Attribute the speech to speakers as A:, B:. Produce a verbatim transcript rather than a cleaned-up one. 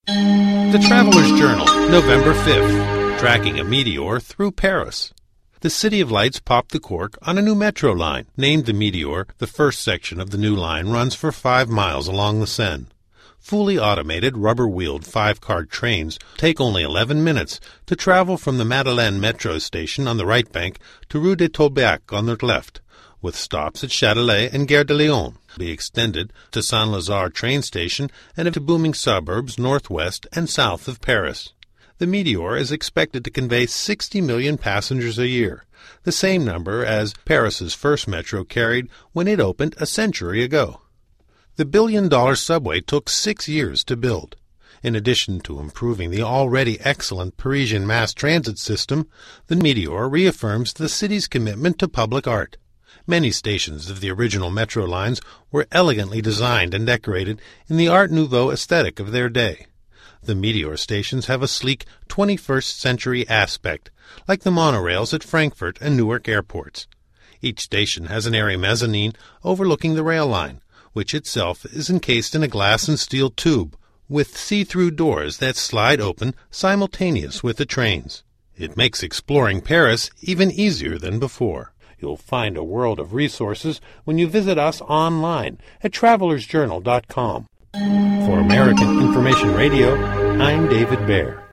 A: The Traveler's Journal, November fifth, Tracking a Meteor Through Paris. The City of Lights popped the cork on a new metro line. Named the Meteor, the first section of the new line runs for five miles along the Seine. Fully automated, rubber-wheeled five-car trains take only eleven minutes to travel from the Madeleine metro station on the right bank to Rue de Tolbiac on the left, with stops at Châtelet and Gare de Lyon. Be extended to Saint-Lazare train station and to booming suburbs northwest and south of Paris. The Meteor is expected to convey sixty million passengers a year, the same number as Paris's first metro carried when it opened a century ago. The billion-dollar subway took six years to build. In addition to improving the already excellent Parisian mass transit system, the Meteor reaffirms the city's commitment to public art. Many stations of the original metro lines were elegantly designed and decorated in the Art Nouveau aesthetic of their day. The Meteor stations have a sleek twenty-first century aspect, like the monorails at Frankfurt and Newark airports. Each station has an airy mezzanine overlooking the rail line, which itself is encased in a glass and steel tube, with see-through doors that slide open simultaneous with the trains. It makes exploring Paris even easier than before. You'll find a world of resources when you visit us online at travelers journal dot com. For American Information Radio, I'm David Baer.